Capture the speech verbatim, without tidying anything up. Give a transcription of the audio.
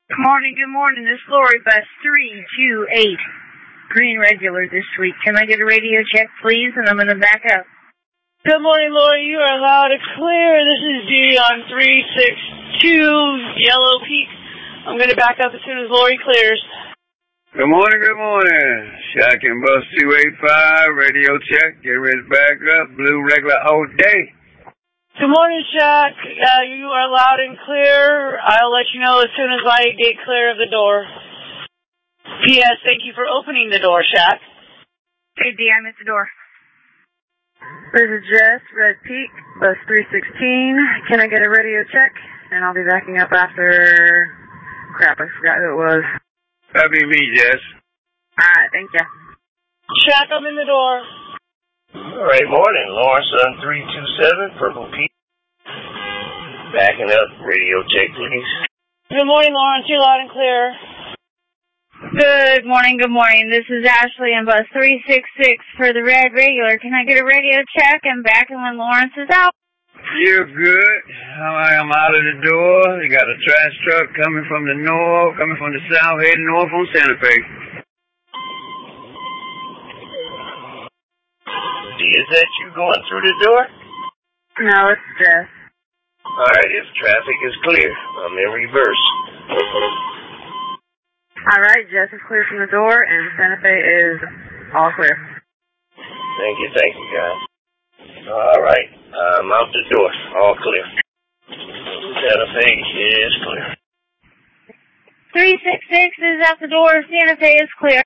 Good morning, good morning. This is Lori, bus three two eight. Green regular this week. Can I get a radio check, please? And I'm going to back up. Good morning, Lori. You are loud and clear. This is D on three six two Yellow Peak. I'm going to back up as soon as Lori clears. Good morning, good morning. Shack and bus two eighty-five, radio check. Get ready to back up. Blue regular all day. Good morning, Shack. Uh, you are loud and clear. I'll let you know as soon as I get clear of the door. P S. Thank you for opening the door, Shack. Hey, D, I'm at the door. This is Jess, Red Peak, bus three sixteen. Can I get a radio check? And I'll be backing up after... Crap, I forgot who it was. That'll be me, Jess. Alright, thank you. Shack, I'm in the door. All right, morning. Lawrence on three two seven, Purple Peak. Backing up, radio check, please. Good morning, Lawrence. You're loud and clear. Good morning, good morning. This is Ashley on bus three six six for the red regular. Can I get a radio check? I'm backing when Lawrence is out. You're good. I'm out of the door. You got a trash truck coming from the north, coming from the south, heading north on Santa Fe. Is that you going through the door? No, it's Jess. All right, if traffic is clear, I'm in reverse. Alright, Jess is clear from the door, and Santa Fe is all clear. Thank you, thank you, guys. All right, I'm out the door, all clear. Santa Fe is clear. three six six is out the door. Santa Fe is clear.